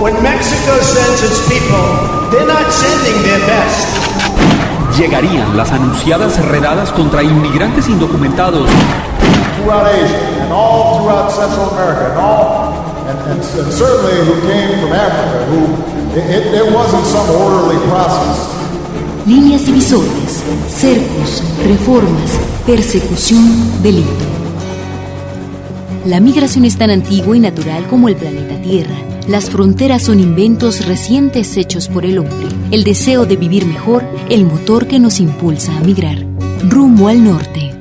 When Mexico sends its people, they're not sending their best. Llegarían las anunciadas redadas contra inmigrantes indocumentados. Throughout Asia and all throughout Central America and certainly who came from Africa, it wasn't some orderly process. Líneas divisorias, cercos, reformas, persecución, delito. La migración es tan antigua y natural como el planeta Tierra. Las fronteras son inventos recientes hechos por el hombre. El deseo de vivir mejor, el motor que nos impulsa a migrar. Rumbo al norte.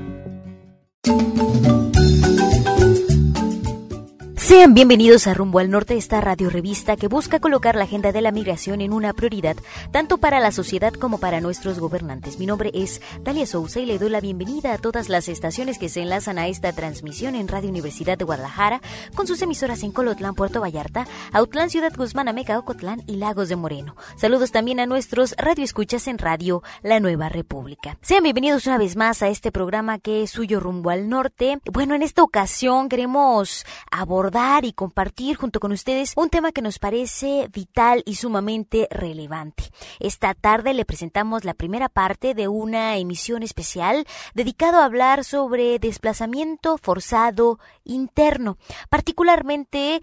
Sean bienvenidos a Rumbo al Norte, esta radiorevista que busca colocar la agenda de la migración en una prioridad, tanto para la sociedad como para nuestros gobernantes. Mi nombre es Dalia Sousa y le doy la bienvenida a todas las estaciones que se enlazan a esta transmisión en Radio Universidad de Guadalajara, con sus emisoras en Colotlán, Puerto Vallarta, Autlán, Ciudad Guzmán, Ameca, Ocotlán y Lagos de Moreno. Saludos también a nuestros radioescuchas en Radio La Nueva República. Sean bienvenidos una vez más a este programa que es suyo, Rumbo al Norte. Bueno, en esta ocasión queremos abordar y compartir junto con ustedes un tema que nos parece vital y sumamente relevante. Esta tarde le presentamos la primera parte de una emisión especial dedicado a hablar sobre desplazamiento forzado interno, particularmente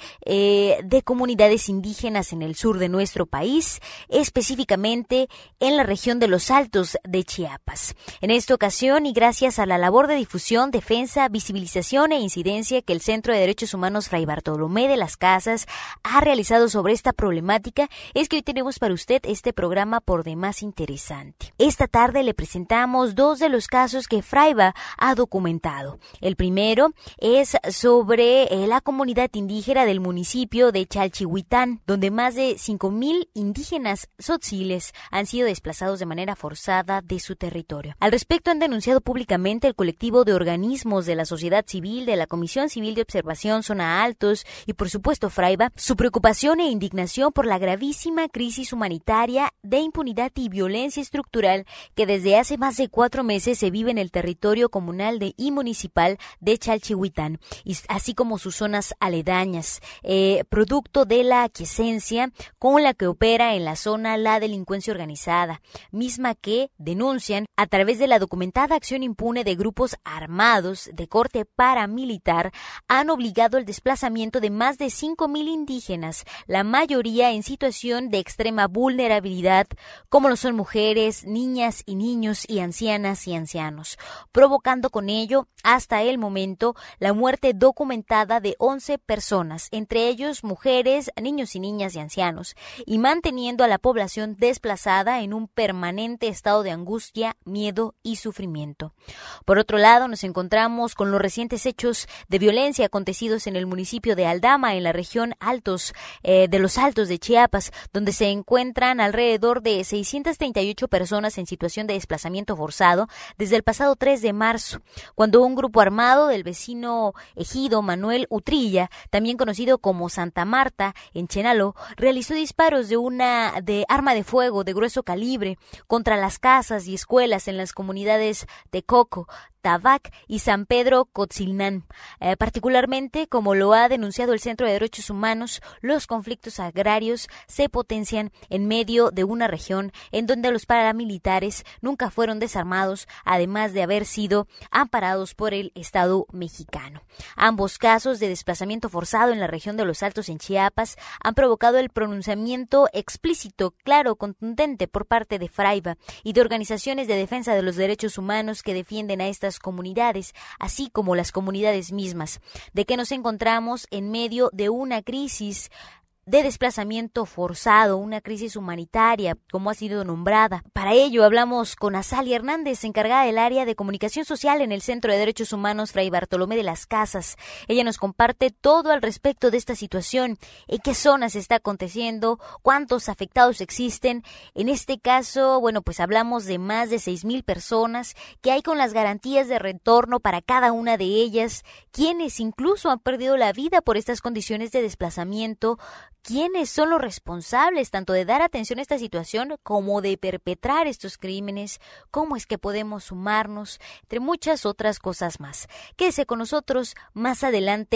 de comunidades indígenas en el sur de nuestro país, específicamente en la región de los Altos de Chiapas. En esta ocasión, y gracias a la labor de difusión, defensa, visibilización e incidencia que el Centro de Derechos Humanos Fray Bartolomé de las Casas ha realizado sobre esta problemática, es que hoy tenemos para usted este programa por demás interesante. Esta tarde le presentamos dos de los casos que Fraiba ha documentado. El primero es sobre la comunidad indígena del municipio de Chalchihuitán, donde más de 5,000 indígenas tzotziles han sido desplazados de manera forzada de su territorio. Al respecto han denunciado públicamente el colectivo de organismos de la sociedad civil, de la Comisión Civil de Observación Zona Altos y por supuesto Fraiba, su preocupación e indignación por la gravísima crisis humanitaria de impunidad y violencia estructural que desde hace más de 4 meses se vive en el territorio comunal y municipal de Chalchihuitán, así como sus zonas aledañas, producto de la aquiescencia con la que opera en la zona la delincuencia organizada, misma que denuncian a través de la documentada acción impune de grupos armados de corte paramilitar, han obligado el desplazamiento de más de 5,000 indígenas, la mayoría en situación de extrema vulnerabilidad, como lo son mujeres, niñas y niños y ancianas y ancianos, provocando con ello, hasta el momento, la muerte documentada de 11 personas, entre ellos mujeres, niños y niñas y ancianos, y manteniendo a la población desplazada en un permanente estado de angustia, miedo y sufrimiento. Por otro lado, nos encontramos con los recientes hechos de violencia acontecidos en el municipio de Aldama, en la región de los Altos de Chiapas, donde se encuentran alrededor de 638 personas en situación de desplazamiento forzado desde el pasado 3 de marzo, cuando un grupo armado del vecino ejido Manuel Utrilla, también conocido como Santa Marta, en Chenaló, realizó disparos de arma de fuego de grueso calibre contra las casas y escuelas en las comunidades de Coco, Tabac y San Pedro Cotzilnán. Particularmente, como lo ha denunciado el Centro de Derechos Humanos, los conflictos agrarios se potencian en medio de una región en donde los paramilitares nunca fueron desarmados, además de haber sido amparados por el Estado mexicano. Ambos casos de desplazamiento forzado en la región de los Altos en Chiapas han provocado el pronunciamiento explícito, claro, contundente por parte de Fraiba y de organizaciones de defensa de los derechos humanos que defienden a estas comunidades, así como las comunidades mismas, de que nos encontramos en medio de una crisis de desplazamiento forzado, una crisis humanitaria, como ha sido nombrada. Para ello hablamos con Azalia Hernández, encargada del área de comunicación social en el Centro de Derechos Humanos Fray Bartolomé de las Casas. Ella nos comparte todo al respecto de esta situación, en qué zonas está aconteciendo, cuántos afectados existen. En este caso, bueno, pues hablamos de más de 6,000 personas que hay con las garantías de retorno para cada una de ellas, quienes incluso han perdido la vida por estas condiciones de desplazamiento. ¿Quiénes son los responsables tanto de dar atención a esta situación como de perpetrar estos crímenes? ¿Cómo es que podemos sumarnos? Entre muchas otras cosas más. Quédese con nosotros más adelante.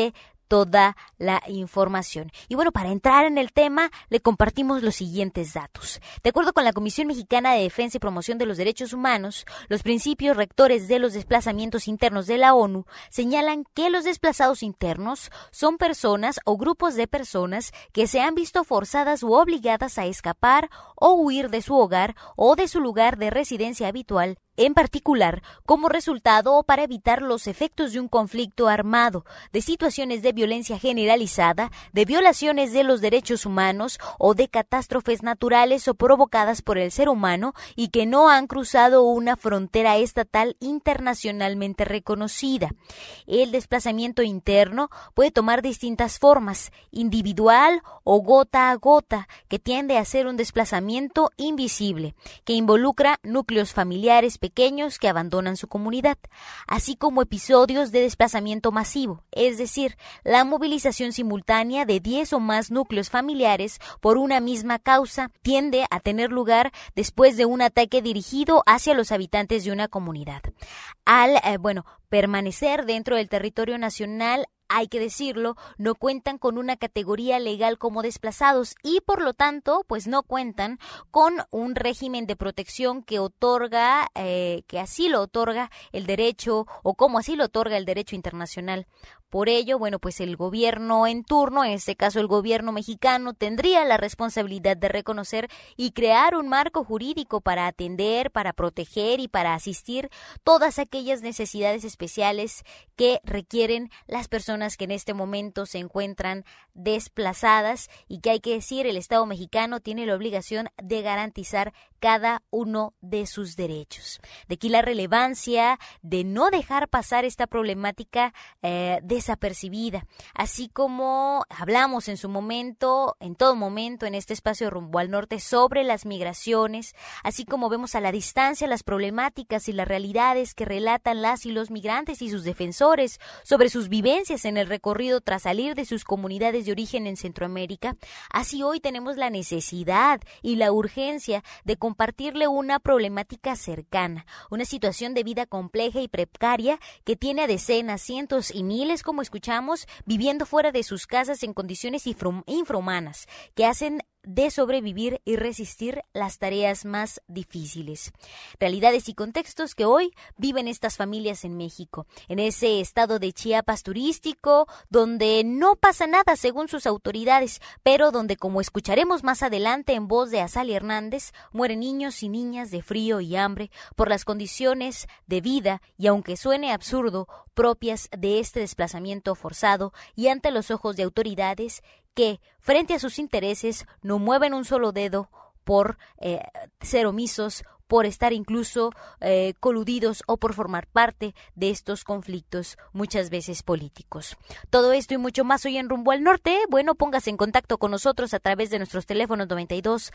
toda la información. Y bueno, para entrar en el tema, le compartimos los siguientes datos. De acuerdo con la Comisión Mexicana de Defensa y Promoción de los Derechos Humanos, los principios rectores de los desplazamientos internos de la ONU señalan que los desplazados internos son personas o grupos de personas que se han visto forzadas u obligadas a escapar o huir de su hogar o de su lugar de residencia habitual, en particular como resultado o para evitar los efectos de un conflicto armado, de situaciones de violencia generalizada, de violaciones de los derechos humanos o de catástrofes naturales o provocadas por el ser humano y que no han cruzado una frontera estatal internacionalmente reconocida. El desplazamiento interno puede tomar distintas formas, individual o gota a gota, que tiende a ser un desplazamiento invisible, que involucra núcleos familiares pequeños que abandonan su comunidad, así como episodios de desplazamiento masivo, es decir, la movilización simultánea de 10 o más núcleos familiares por una misma causa, tiende a tener lugar después de un ataque dirigido hacia los habitantes de una comunidad. Al permanecer dentro del territorio nacional, hay que decirlo, no cuentan con una categoría legal como desplazados y por lo tanto, pues no cuentan con un régimen de protección que otorga, que así lo otorga el derecho o como así lo otorga el derecho internacional. Por ello, pues el gobierno en turno, en este caso el gobierno mexicano, tendría la responsabilidad de reconocer y crear un marco jurídico para atender, para proteger y para asistir todas aquellas necesidades especiales que requieren las personas que en este momento se encuentran desplazadas y que hay que decir, el Estado mexicano tiene la obligación de garantizar cada uno de sus derechos. De aquí la relevancia de no dejar pasar esta problemática desapercibida, así como hablamos en su momento, en todo momento, en este espacio Rumbo al Norte sobre las migraciones, así como vemos a la distancia las problemáticas y las realidades que relatan las y los migrantes y sus defensores sobre sus vivencias en el recorrido tras salir de sus comunidades de origen en Centroamérica, así hoy tenemos la necesidad y la urgencia de compartirle una problemática cercana, una situación de vida compleja y precaria que tiene a decenas, cientos y miles, como escuchamos, viviendo fuera de sus casas en condiciones infrahumanas, que hacen de sobrevivir y resistir las tareas más difíciles. Realidades y contextos que hoy viven estas familias en México, en ese estado de Chiapas turístico, donde no pasa nada según sus autoridades, pero donde, como escucharemos más adelante en voz de Azalea Hernández, mueren niños y niñas de frío y hambre por las condiciones de vida y, aunque suene absurdo, propias de este desplazamiento forzado y ante los ojos de autoridades que, frente a sus intereses, no mueven un solo dedo por ser omisos, por estar incluso coludidos o por formar parte de estos conflictos muchas veces políticos. Todo esto y mucho más hoy en Rumbo al Norte. Póngase en contacto con nosotros a través de nuestros teléfonos 92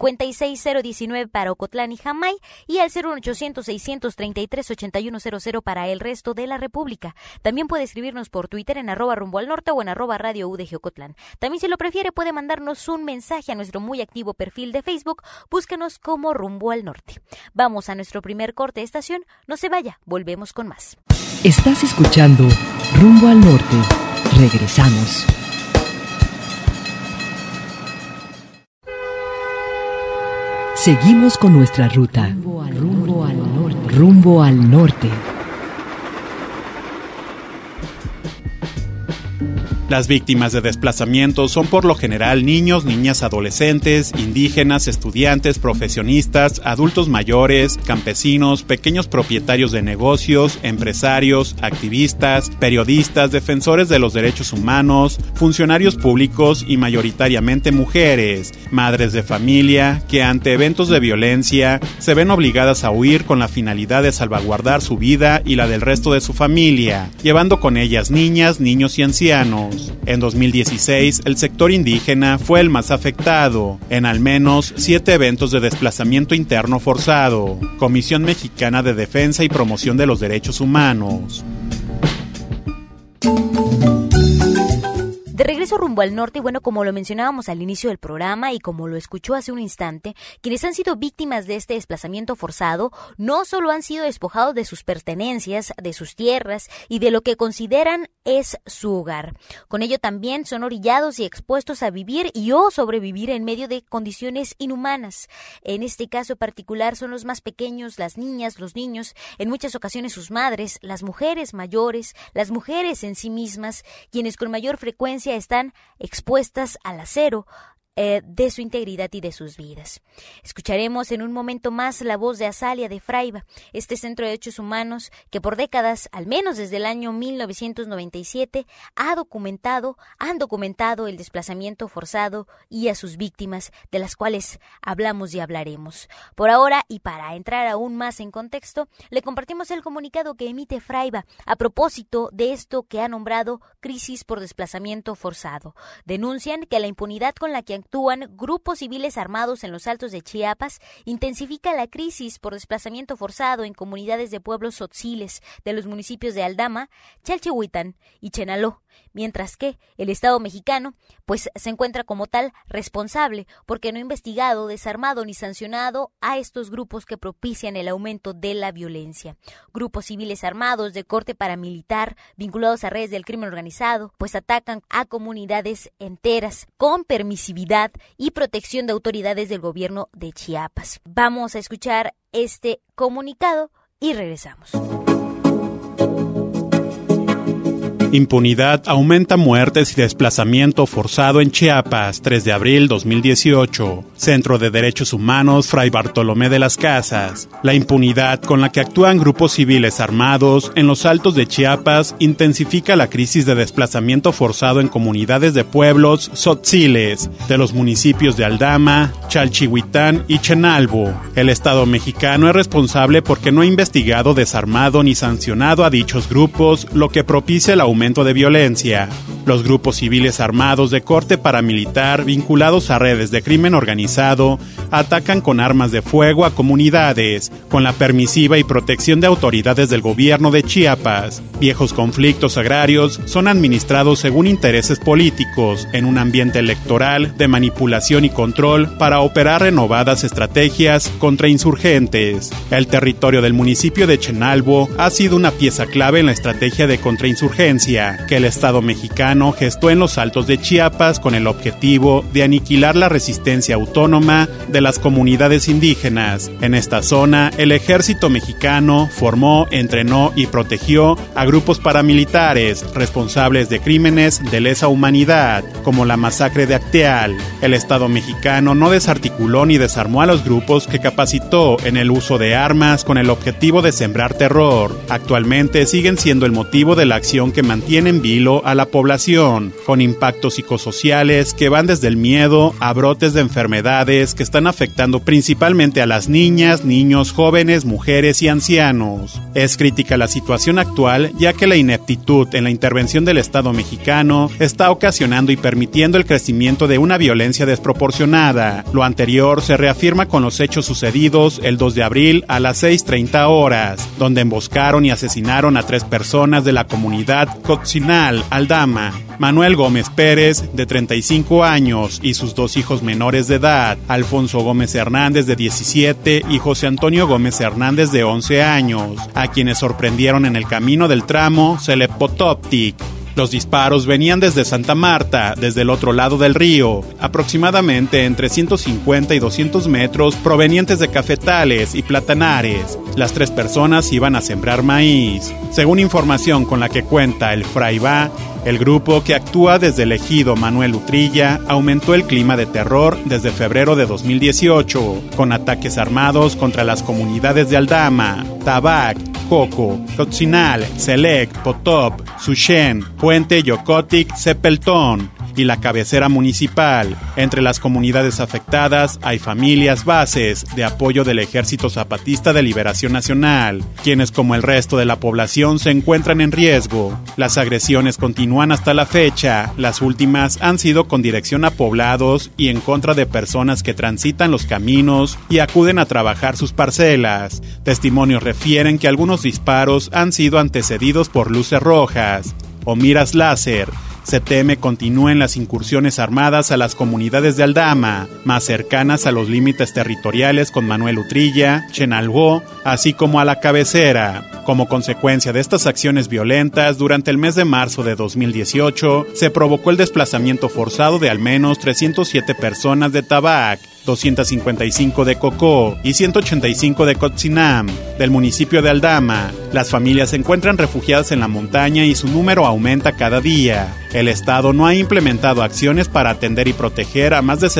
56 019 para Ocotlán y Jamay y al 01800 633 8100 para el resto de la República. También puede escribirnos por Twitter en @Rumbo al Norte o en @Radio UDG Ocotlán. También, si lo prefiere, puede mandarnos un mensaje a nuestro muy activo perfil de Facebook. Búsquenos como Rumbo al Norte. Vamos a nuestro primer corte de estación. No se vaya, volvemos con más. Estás escuchando Rumbo al Norte. Regresamos. Seguimos con nuestra ruta. Rumbo al norte. Rumbo al norte. Las víctimas de desplazamiento son por lo general niños, niñas, adolescentes, indígenas, estudiantes, profesionistas, adultos mayores, campesinos, pequeños propietarios de negocios, empresarios, activistas, periodistas, defensores de los derechos humanos, funcionarios públicos y mayoritariamente mujeres, madres de familia, que ante eventos de violencia se ven obligadas a huir con la finalidad de salvaguardar su vida y la del resto de su familia, llevando con ellas niñas, niños y ancianos. En 2016, el sector indígena fue el más afectado, en al menos 7 eventos de desplazamiento interno forzado. Comisión Mexicana de Defensa y Promoción de los Derechos Humanos. De regreso regreso rumbo al norte, bueno, como lo mencionábamos al inicio del programa y como lo escuchó hace un instante, quienes han sido víctimas de este desplazamiento forzado no solo han sido despojados de sus pertenencias, de sus tierras y de lo que consideran es su hogar. Con ello también son orillados y expuestos a vivir y o sobrevivir en medio de condiciones inhumanas. En este caso particular son los más pequeños, las niñas, los niños, en muchas ocasiones sus madres, las mujeres mayores, las mujeres en sí mismas, quienes con mayor frecuencia están expuestas al acero de su integridad y de sus vidas. Escucharemos en un momento más la voz de Azalia de Fraiba, este centro de derechos humanos que por décadas, al menos desde el año 1997, han documentado el desplazamiento forzado y a sus víctimas, de las cuales hablamos y hablaremos. Por ahora, y para entrar aún más en contexto, le compartimos el comunicado que emite Fraiba a propósito de esto que ha nombrado crisis por desplazamiento forzado. Denuncian que la impunidad con la que actúan grupos civiles armados en los altos de Chiapas intensifica la crisis por desplazamiento forzado en comunidades de pueblos tzotziles de los municipios de Aldama, Chalchihuitán y Chenaló, mientras que el Estado mexicano pues se encuentra como tal responsable porque no ha investigado, desarmado ni sancionado a estos grupos que propician el aumento de la violencia. Grupos civiles armados de corte paramilitar vinculados a redes del crimen organizado pues atacan a comunidades enteras con permisividad y protección de autoridades del gobierno de Chiapas. Vamos a escuchar este comunicado y regresamos. Impunidad aumenta muertes y desplazamiento forzado en Chiapas, 3 de abril 2018. Centro de Derechos Humanos Fray Bartolomé de las Casas. La impunidad con la que actúan grupos civiles armados en los altos de Chiapas intensifica la crisis de desplazamiento forzado en comunidades de pueblos tzotziles de los municipios de Aldama, Chalchihuitán y Chenalbo. El Estado mexicano es responsable porque no ha investigado, desarmado ni sancionado a dichos grupos, lo que propicia el aumento de violencia. Los grupos civiles armados de corte paramilitar vinculados a redes de crimen organizado atacan con armas de fuego a comunidades, con la permisiva y protección de autoridades del gobierno de Chiapas. Viejos conflictos agrarios son administrados según intereses políticos, en un ambiente electoral de manipulación y control para operar renovadas estrategias contra insurgentes. El territorio del municipio de Chenalbo ha sido una pieza clave en la estrategia de contrainsurgencia que el Estado mexicano gestó en los altos de Chiapas con el objetivo de aniquilar la resistencia autónoma de las comunidades indígenas. En esta zona, el ejército mexicano formó, entrenó y protegió a grupos paramilitares responsables de crímenes de lesa humanidad, como la masacre de Acteal. El Estado mexicano no desarticuló ni desarmó a los grupos que capacitó en el uso de armas con el objetivo de sembrar terror. Actualmente siguen siendo el motivo de la acción que mantiene en vilo a la población, con impactos psicosociales que van desde el miedo a brotes de enfermedades que están afectando principalmente a las niñas, niños, jóvenes, mujeres y ancianos. Es crítica la situación actual, ya que la ineptitud en la intervención del Estado mexicano está ocasionando y permitiendo el crecimiento de una violencia desproporcionada. Lo anterior se reafirma con los hechos sucedidos el 2 de abril a las 6:30 horas, donde emboscaron y asesinaron a 3 personas de la comunidad Cotzinal, Aldama. Manuel Gómez Pérez, de 35 años, y sus 2 hijos menores de edad, Alfonso Gómez Hernández, de 17, y José Antonio Gómez Hernández, de 11 años, a quienes sorprendieron en el camino del tramo Celepotoptic. Los disparos venían desde Santa Marta, desde el otro lado del río, aproximadamente entre 150 y 200 metros, provenientes de cafetales y platanares. Las 3 personas iban a sembrar maíz. Según información con la que cuenta el Fraiba, el grupo que actúa desde el ejido Manuel Utrilla aumentó el clima de terror desde febrero de 2018, con ataques armados contra las comunidades de Aldama, Tabac, Coco, Cotzinal, Selec, Potop, Suchen, Puente Yocotic, Cepeltón y la cabecera municipal. Entre las comunidades afectadas hay familias bases de apoyo del Ejército Zapatista de Liberación Nacional, quienes como el resto de la población se encuentran en riesgo. Las agresiones continúan hasta la fecha, las últimas han sido con dirección a poblados y en contra de personas que transitan los caminos y acuden a trabajar sus parcelas. Testimonios refieren que algunos disparos han sido antecedidos por luces rojas o miras láser, Se teme continúen las incursiones armadas a las comunidades de Aldama, más cercanas a los límites territoriales con Manuel Utrilla, Chenalhó, así como a la cabecera. Como consecuencia de estas acciones violentas, durante el mes de marzo de 2018, se provocó el desplazamiento forzado de al menos 307 personas de Tabac, 255 de Cocó y 185 de Cotzinam, del municipio de Aldama. Las familias se encuentran refugiadas en la montaña y su número aumenta cada día. El Estado no ha implementado acciones para atender y proteger a más de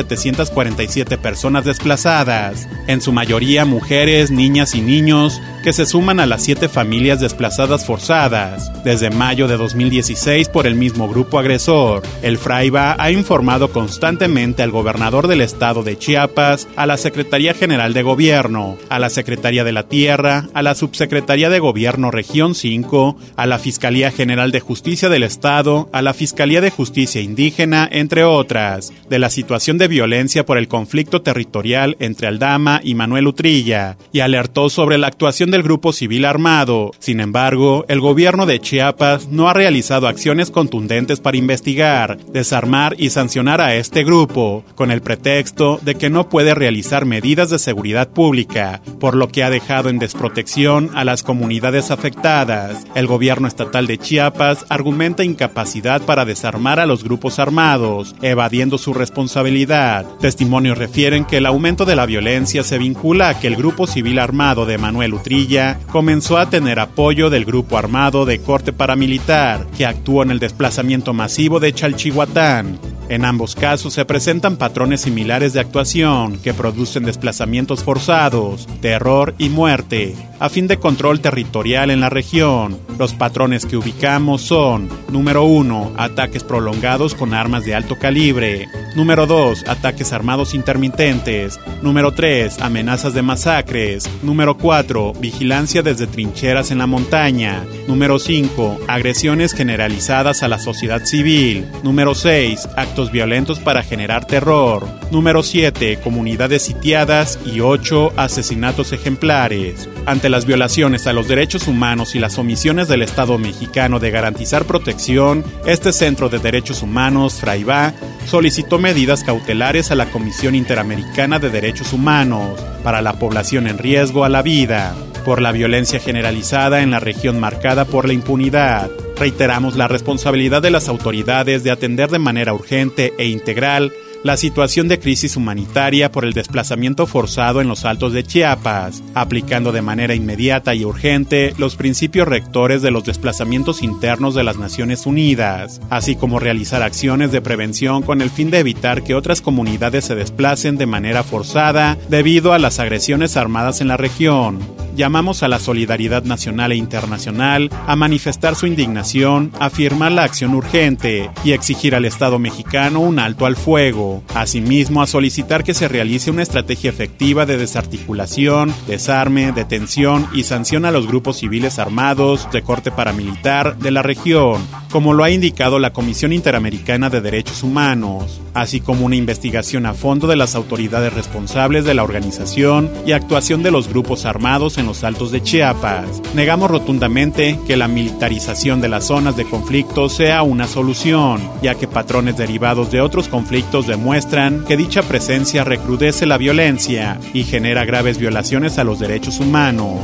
747 personas desplazadas, en su mayoría mujeres, niñas y niños, que se suman a las 7 familias desplazadas forzadas, desde mayo de 2016 por el mismo grupo agresor. El Fraiba ha informado constantemente al gobernador del estado de Chiapas, a la Secretaría General de Gobierno, a la Secretaría de la Tierra, a la Subsecretaría de Gobierno Región 5, a la Fiscalía General de Justicia del Estado, a la Fiscalía de Justicia Indígena, entre otras, de la situación de violencia por el conflicto territorial entre Aldama y Manuel Utrilla, y alertó sobre la actuación del grupo civil armado. Sin embargo, el gobierno de Chiapas no ha realizado acciones contundentes para investigar, desarmar y sancionar a este grupo, con el pretexto de que no puede realizar medidas de seguridad pública, por lo que ha dejado en desprotección a las comunidades afectadas. El gobierno estatal de Chiapas argumenta incapacidad para desarmar a los grupos armados, evadiendo su responsabilidad. Testimonios refieren que el aumento de la violencia se vincula a que el grupo civil armado de Manuel Utrilla comenzó a tener apoyo del grupo armado de corte paramilitar, que actuó en el desplazamiento masivo de Chalchihuatán. En ambos casos se presentan patrones similares de actuación que producen desplazamientos forzados, terror y muerte, a fin de control territorial en la región. Los patrones que ubicamos son: número 1, ataques prolongados con armas de alto calibre; número 2, ataques armados intermitentes; número 3, amenazas de masacres; número 4, vigilancia desde trincheras en la montaña; número 5, agresiones generalizadas a la sociedad civil; número 6, actos violentos para generar terror; número 7, comunidades sitiadas; y 8, asesinatos ejemplares. Ante las violaciones a los derechos humanos y las omisiones del Estado mexicano de garantizar protección, este Centro de Derechos Humanos, Fraiba, solicitó medidas cautelares a la Comisión Interamericana de Derechos Humanos para la población en riesgo a la vida, por la violencia generalizada en la región marcada por la impunidad. Reiteramos la responsabilidad de las autoridades de atender de manera urgente e integral la situación de crisis humanitaria por el desplazamiento forzado en los Altos de Chiapas, aplicando de manera inmediata y urgente los principios rectores de los desplazamientos internos de las Naciones Unidas, así como realizar acciones de prevención con el fin de evitar que otras comunidades se desplacen de manera forzada debido a las agresiones armadas en la región. Llamamos a la solidaridad nacional e internacional a manifestar su indignación, a firmar la acción urgente y exigir al Estado mexicano un alto al fuego. Asimismo, a solicitar que se realice una estrategia efectiva de desarticulación, desarme, detención y sanción a los grupos civiles armados de corte paramilitar de la región, como lo ha indicado la Comisión Interamericana de Derechos Humanos, así como una investigación a fondo de las autoridades responsables de la organización y actuación de los grupos armados en los Altos de Chiapas. Negamos rotundamente que la militarización de las zonas de conflicto sea una solución, ya que patrones derivados de otros conflictos demuestran que dicha presencia recrudece la violencia y genera graves violaciones a los derechos humanos.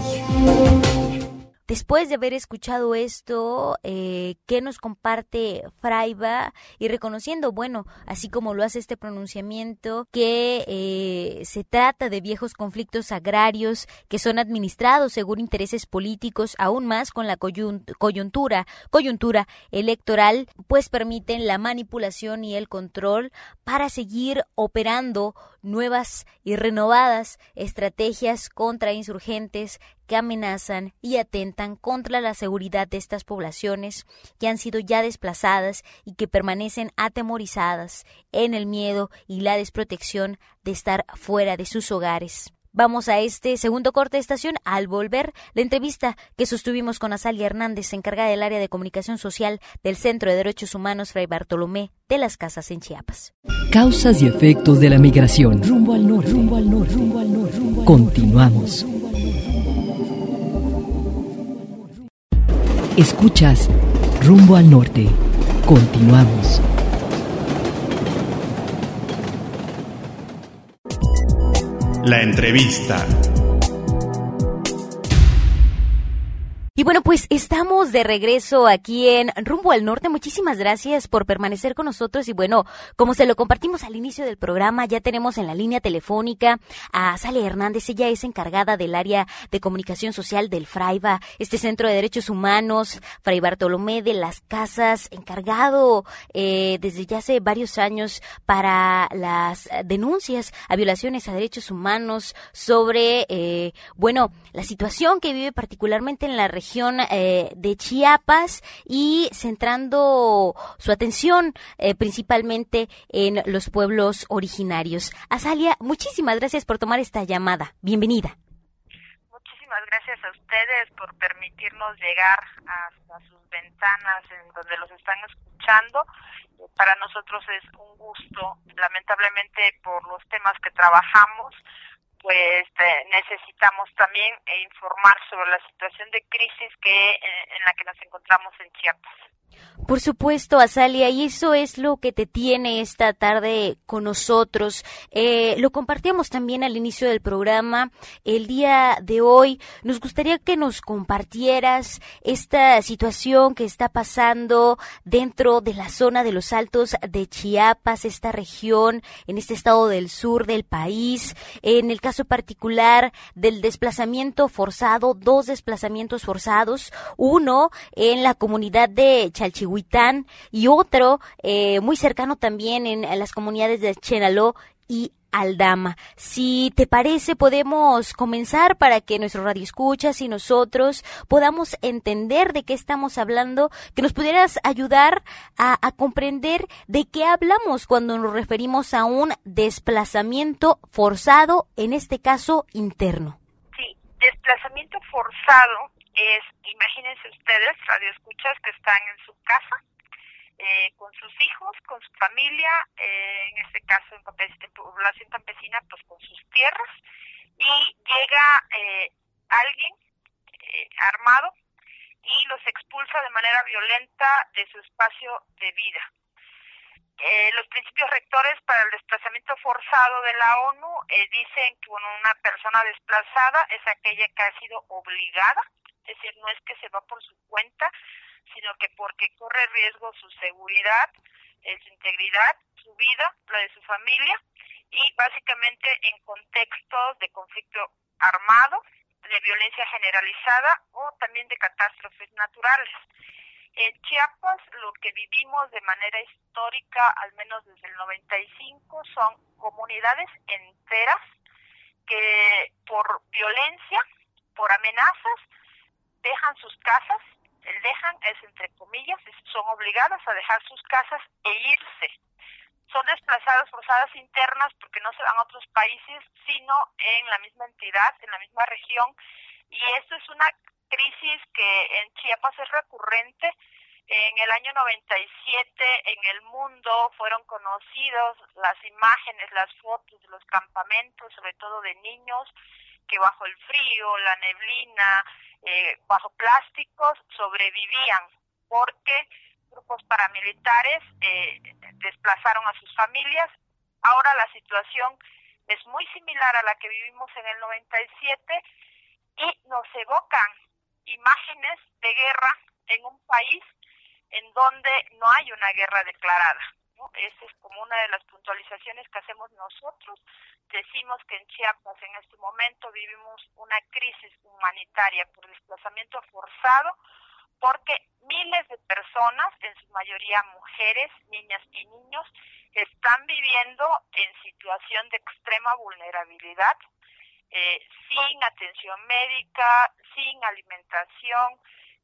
Después de haber escuchado esto, ¿qué nos comparte Fraiba? Y reconociendo, bueno, así como lo hace este pronunciamiento, que se trata de viejos conflictos agrarios que son administrados según intereses políticos, aún más con la coyuntura electoral, pues permiten la manipulación y el control para seguir operando nuevas y renovadas estrategias contra insurgentes que amenazan y atentan contra la seguridad de estas poblaciones que han sido ya desplazadas y que permanecen atemorizadas en el miedo y la desprotección de estar fuera de sus hogares. Vamos a este segundo corte de estación. Al volver, la entrevista que sostuvimos con Azalia Hernández, encargada del área de comunicación social del Centro de Derechos Humanos Fray Bartolomé de las Casas en Chiapas. Causas y efectos de la migración. Rumbo al norte. Rumbo al norte. Rumbo al norte. Rumbo al norte. Continuamos. Escuchas Rumbo al Norte. Continuamos. La entrevista. Y bueno, pues estamos de regreso aquí en Rumbo al Norte. Muchísimas gracias por permanecer con nosotros. Y bueno, como se lo compartimos al inicio del programa, ya tenemos en la línea telefónica a Azalia Hernández. Ella es encargada del área de comunicación social del FRAIBA, este Centro de Derechos Humanos, Fray Bartolomé de las Casas, encargado desde ya hace varios años para las denuncias a violaciones a derechos humanos sobre, la situación que vive particularmente en la región de Chiapas y centrando su atención principalmente en los pueblos originarios. Azalia, muchísimas gracias por tomar esta llamada. Bienvenida. Muchísimas gracias a ustedes por permitirnos llegar hasta sus ventanas en donde los están escuchando. Para nosotros es un gusto, lamentablemente por los temas que trabajamos, pues necesitamos también informar sobre la situación de crisis en la que nos encontramos en Chiapas. Por supuesto, Azalia, y eso es lo que te tiene esta tarde con nosotros. Lo compartíamos también al inicio del programa. El día de hoy nos gustaría que nos compartieras esta situación que está pasando dentro de la zona de los Altos de Chiapas, esta región, en este estado del sur del país. En el caso particular del desplazamiento forzado, 2 desplazamientos forzados, uno en la comunidad de Chalchihuitán y otro muy cercano también en las comunidades de Chenaló y Aldama. Si te parece, podemos comenzar para que nuestros radioescuchas y nosotros podamos entender de qué estamos hablando, que nos pudieras ayudar a comprender de qué hablamos cuando nos referimos a un desplazamiento forzado, en este caso interno. Sí, desplazamiento forzado es, imagínense ustedes, radioescuchas, que están en su casa, con sus hijos, con su familia, en este caso en población campesina, pues con sus tierras, y llega alguien armado y los expulsa de manera violenta de su espacio de vida. Los principios rectores para el desplazamiento forzado de la ONU dicen que una persona desplazada es aquella que ha sido obligada, es decir, no es que se va por su cuenta, sino que porque corre riesgo su seguridad, su integridad, su vida, la de su familia, y básicamente en contextos de conflicto armado, de violencia generalizada o también de catástrofes naturales. En Chiapas lo que vivimos de manera histórica, al menos desde el 95, son comunidades enteras que por violencia, por amenazas, dejan sus casas. El dejan es entre comillas, son obligadas a dejar sus casas e irse. Son desplazadas forzadas internas porque no se van a otros países, sino en la misma entidad, en la misma región. Y esto es una crisis que en Chiapas es recurrente. En el año 97 en el mundo fueron conocidos las imágenes, las fotos de los campamentos, sobre todo de niños, que bajo el frío, la neblina, bajo plásticos, sobrevivían porque grupos paramilitares desplazaron a sus familias. Ahora la situación es muy similar a la que vivimos en el 97 y nos evocan imágenes de guerra en un país en donde no hay una guerra declarada, ¿no? Esa es como una de las puntualizaciones que hacemos nosotros. Decimos que en Chiapas en este momento vivimos una crisis humanitaria por desplazamiento forzado, porque miles de personas, en su mayoría mujeres, niñas y niños, están viviendo en situación de extrema vulnerabilidad, sin atención médica, sin alimentación,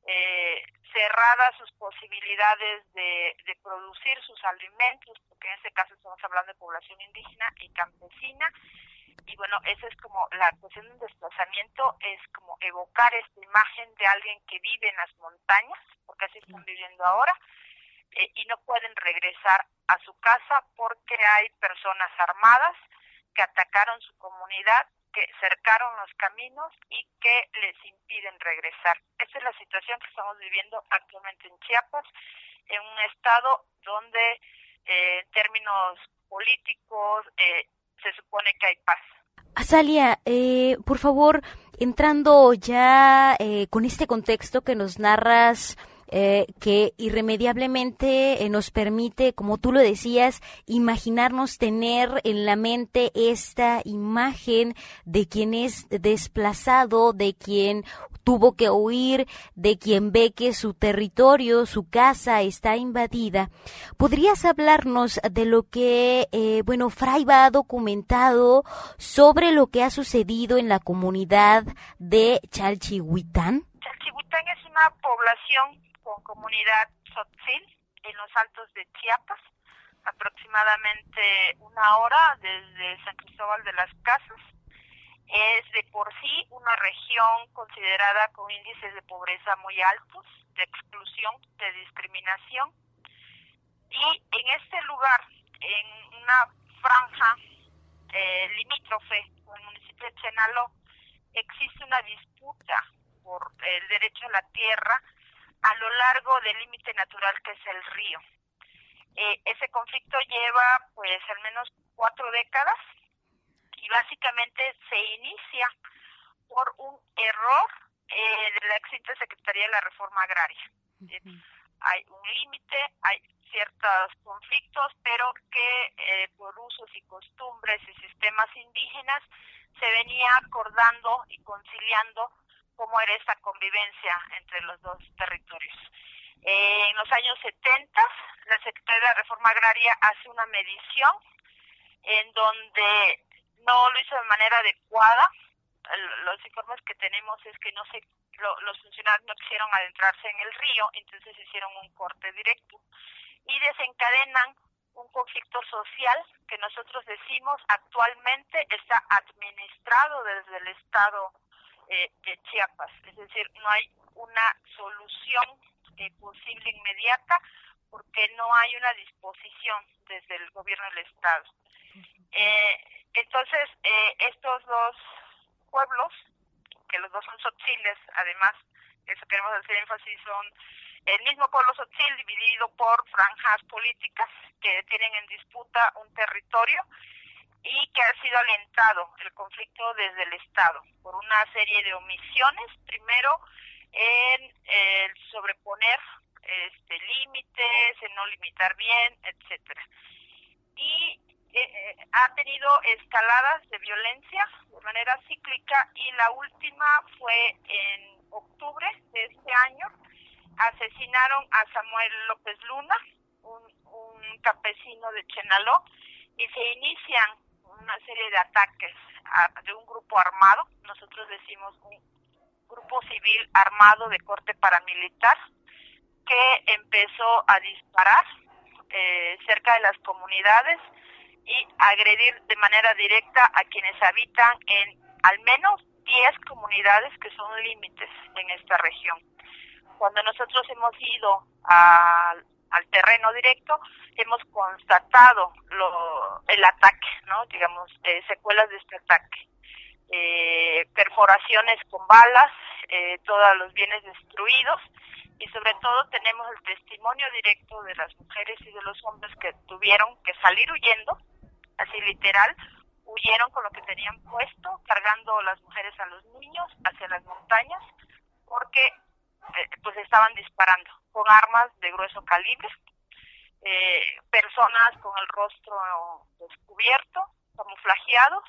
cerradas sus posibilidades de producir sus alimentos, porque en este caso estamos hablando de población indígena y campesina. Y bueno, eso es como la cuestión del desplazamiento, es como evocar esta imagen de alguien que vive en las montañas, porque así están viviendo ahora, y no pueden regresar a su casa porque hay personas armadas que atacaron su comunidad, que cercaron los caminos y que les impiden regresar. Esa es la situación que estamos viviendo actualmente en Chiapas en un estado donde en términos políticos se supone que hay paz. Azalia, por favor, entrando ya con este contexto que nos narras, que irremediablemente nos permite, como tú lo decías, imaginarnos, tener en la mente esta imagen de quien es desplazado, de quien tuvo que huir, de quien ve que su territorio, su casa está invadida. ¿Podrías hablarnos de lo que, Fraiba ha documentado sobre lo que ha sucedido en la comunidad de Chalchihuitán? Chalchihuitán es una población con comunidad tzotzil en los altos de Chiapas, aproximadamente 1 hora desde San Cristóbal de las Casas. Es de por sí una región considerada con índices de pobreza muy altos, de exclusión, de discriminación. Y en este lugar, en una franja limítrofe con el municipio de Chenaló, existe una disputa por el derecho a la tierra a lo largo del límite natural que es el río. Ese conflicto lleva pues al menos 4 décadas y básicamente se inicia por un error de la extinta Secretaría de la Reforma Agraria. Hay un límite, hay ciertos conflictos, pero que por usos y costumbres y sistemas indígenas se venía acordando y conciliando cómo era esta convivencia entre los dos territorios. En los años 70, la Secretaría de la Reforma Agraria hace una medición en donde no lo hizo de manera adecuada. Los informes que tenemos es que los funcionarios no quisieron adentrarse en el río, entonces hicieron un corte directo y desencadenan un conflicto social que nosotros decimos actualmente está administrado desde el Estado de Chiapas. Es decir, no hay una solución posible inmediata porque no hay una disposición desde el gobierno del Estado. Entonces, estos dos pueblos, que los dos son tzotziles, además, eso queremos hacer énfasis, son el mismo pueblo tzotzil dividido por franjas políticas que tienen en disputa un territorio y que ha sido alentado el conflicto desde el Estado por una serie de omisiones, primero en el sobreponer límites, en no limitar bien, etcétera. Y ha tenido escaladas de violencia de manera cíclica y la última fue en octubre de este año. Asesinaron a Samuel López Luna, un campesino de Chenaló, y se inician una serie de ataques de un grupo armado, nosotros decimos un grupo civil armado de corte paramilitar, que empezó a disparar cerca de las comunidades y agredir de manera directa a quienes habitan en al menos 10 comunidades que son límites en esta región. Cuando nosotros hemos ido al terreno directo, hemos constatado el ataque, ¿no? Digamos, secuelas de este ataque. Perforaciones con balas, todos los bienes destruidos, y sobre todo tenemos el testimonio directo de las mujeres y de los hombres que tuvieron que salir huyendo, así literal, huyeron con lo que tenían puesto, cargando las mujeres a los niños hacia las montañas, porque pues estaban disparando con armas de grueso calibre, personas con el rostro descubierto, camuflajeados,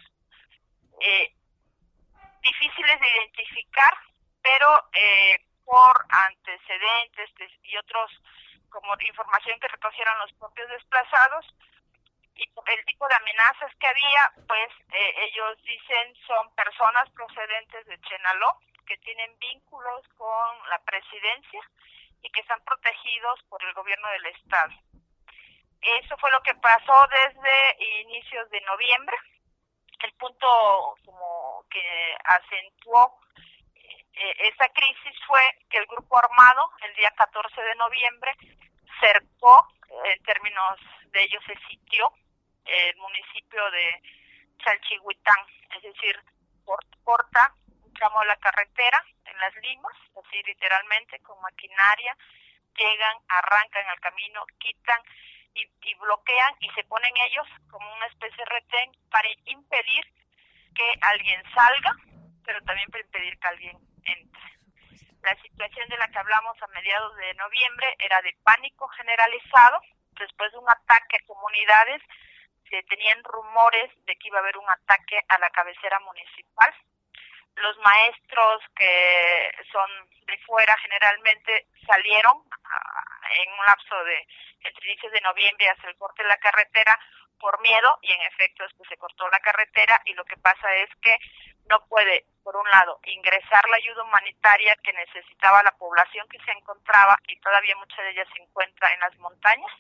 difíciles de identificar, pero por antecedentes y otros, como información que recogieron los propios desplazados, y por el tipo de amenazas que había, pues ellos dicen son personas procedentes de Chenaló, que tienen vínculos con la presidencia y que están protegidos por el gobierno del Estado. Eso fue lo que pasó desde inicios de noviembre. El punto como que acentuó esa crisis fue que el grupo armado, el día 14 de noviembre, cercó, en términos de ellos se sitió, el municipio de Chalchihuitán, es decir, corta un tramo de la carretera en Las Limas, así literalmente, con maquinaria, llegan, arrancan el camino, quitan y bloquean y se ponen ellos como una especie de retén para impedir que alguien salga, pero también para impedir que alguien entre. La situación de la que hablamos a mediados de noviembre era de pánico generalizado. Después de un ataque a comunidades, se tenían rumores de que iba a haber un ataque a la cabecera municipal. Los maestros que son de fuera generalmente salieron en un lapso de entre inicios de noviembre hasta el corte de la carretera por miedo, y en efecto después se cortó la carretera, y lo que pasa es que no puede, por un lado, ingresar la ayuda humanitaria que necesitaba la población que se encontraba, y todavía mucha de ella se encuentra en las montañas,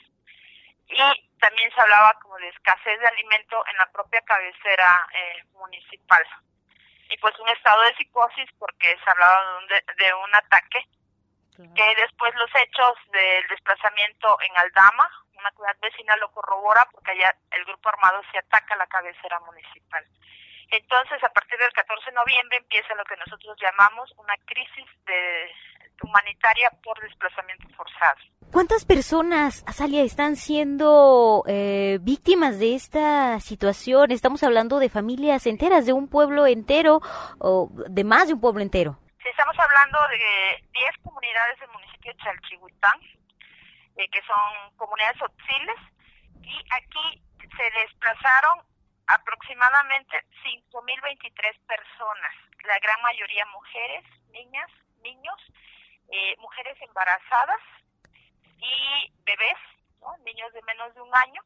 y también se hablaba como de escasez de alimento en la propia cabecera municipal. Y pues un estado de psicosis porque se hablaba de un ataque, que después los hechos del desplazamiento en Aldama, una comunidad vecina, lo corrobora porque allá el grupo armado se ataca a la cabecera municipal. Entonces, a partir del 14 de noviembre empieza lo que nosotros llamamos una crisis humanitaria por desplazamiento forzado. ¿Cuántas personas, Azalia, están siendo víctimas de esta situación? Estamos hablando de familias enteras, de un pueblo entero, o de más de un pueblo entero. Sí, estamos hablando de 10 comunidades del municipio de Chalchihuitán, que son comunidades tzotziles, y aquí se desplazaron aproximadamente 5.023 personas, la gran mayoría mujeres, niñas, niños, mujeres embarazadas y bebés, ¿no? Niños de menos de un año,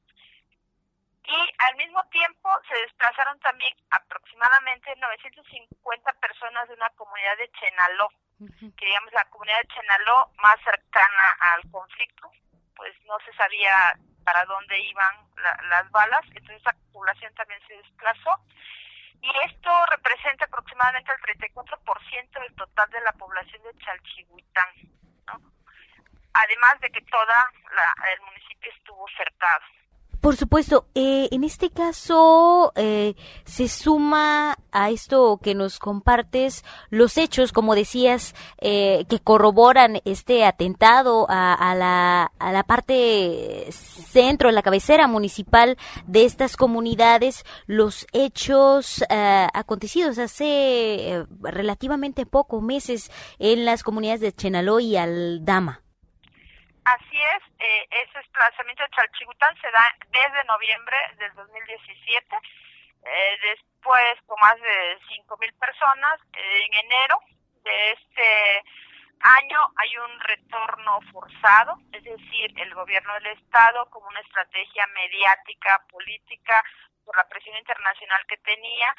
y al mismo tiempo se desplazaron también aproximadamente 950 personas de una comunidad de Chenaló, que digamos la comunidad de Chenaló más cercana al conflicto, pues no se sabía para dónde iban las balas, entonces esa población también se desplazó, y esto representa aproximadamente el 34% del total de la población de Chalchihuitán, ¿no? Además de que el municipio estuvo cercado. Por supuesto, en este caso se suma a esto que nos compartes los hechos, como decías, que corroboran este atentado a la parte centro, a la cabecera municipal de estas comunidades, los hechos acontecidos hace relativamente pocos meses en las comunidades de Chenaló y Aldama. Así es, ese desplazamiento de Chalchihuitán se da desde noviembre del 2017, después con más de 5.000 personas. En enero de este año hay un retorno forzado, es decir, el gobierno del estado, como una estrategia mediática, política, por la presión internacional que tenía,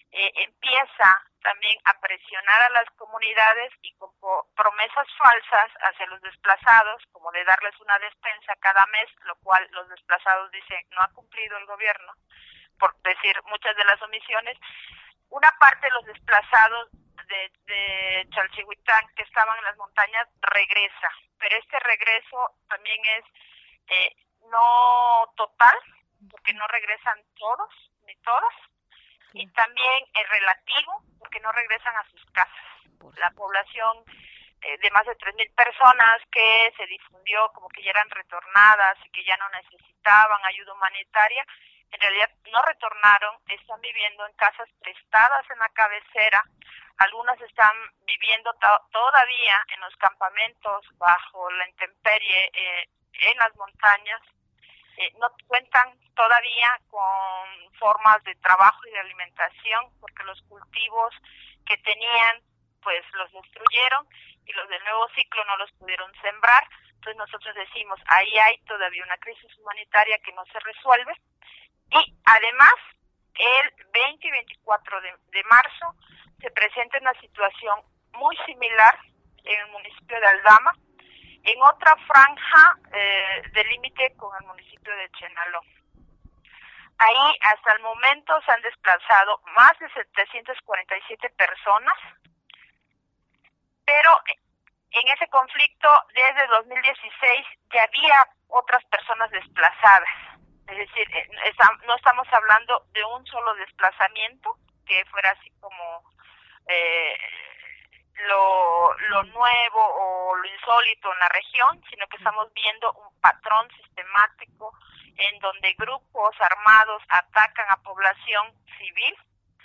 empieza también a presionar a las comunidades y con promesas falsas hacia los desplazados, como de darles una despensa cada mes, lo cual los desplazados dicen no ha cumplido el gobierno, por decir muchas de las omisiones. Una parte de los desplazados de Chalchihuitán que estaban en las montañas regresa, pero este regreso también es no total, porque no regresan todos ni todas, y también es relativo, porque no regresan a sus casas. La población de más de 3.000 personas que se difundió como que ya eran retornadas y que ya no necesitaban ayuda humanitaria, en realidad no retornaron, están viviendo en casas prestadas en la cabecera, algunas están viviendo todavía en los campamentos bajo la intemperie en las montañas. No cuentan todavía con formas de trabajo y de alimentación porque los cultivos que tenían pues los destruyeron y los del nuevo ciclo no los pudieron sembrar. Entonces nosotros decimos, ahí hay todavía una crisis humanitaria que no se resuelve, y además el 20 y 24 de marzo se presenta una situación muy similar en el municipio de Aldama, en otra franja de límite con el municipio de Chenaló. Ahí hasta el momento se han desplazado más de 747 personas, pero en ese conflicto desde 2016 ya había otras personas desplazadas. Es decir, no estamos hablando de un solo desplazamiento que fuera así como lo nuevo o lo insólito en la región, sino que estamos viendo un patrón sistemático en donde grupos armados atacan a población civil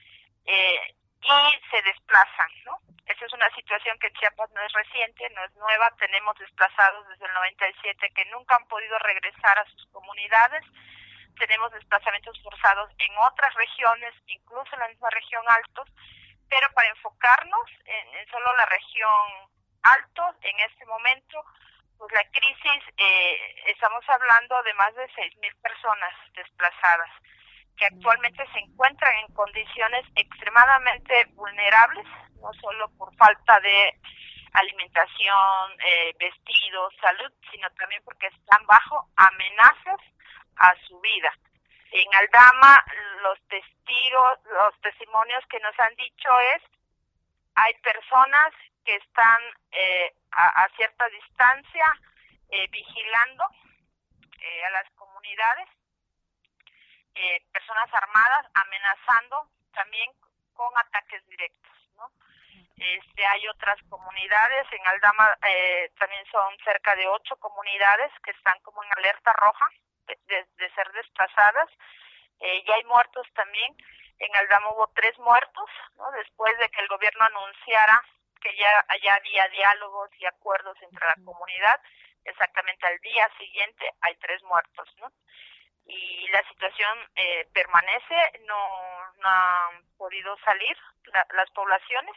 y se desplazan, ¿no? Esa es una situación que Chiapas no es reciente, no es nueva. Tenemos desplazados desde el 97 que nunca han podido regresar a sus comunidades. Tenemos desplazamientos forzados en otras regiones, incluso en la misma región Altos, pero para enfocarnos en solo la región Altos, en este momento, pues la crisis, estamos hablando de más de 6,000 personas desplazadas, que actualmente se encuentran en condiciones extremadamente vulnerables, no solo por falta de alimentación, vestidos, salud, sino también porque están bajo amenazas a su vida. En Aldama, los testimonios que nos han dicho hay personas que están a cierta distancia vigilando a las comunidades, personas armadas amenazando también con ataques directos, ¿no? Hay otras comunidades, en Aldama también son cerca de 8 comunidades que están como en alerta roja de ser desplazadas. Ya hay muertos también. En Aldama hubo 3 muertos, ¿no? Después de que el gobierno anunciara que ya había diálogos y acuerdos entre la comunidad, exactamente al día siguiente hay 3 muertos, ¿no? Y la situación permanece, no han podido salir las poblaciones,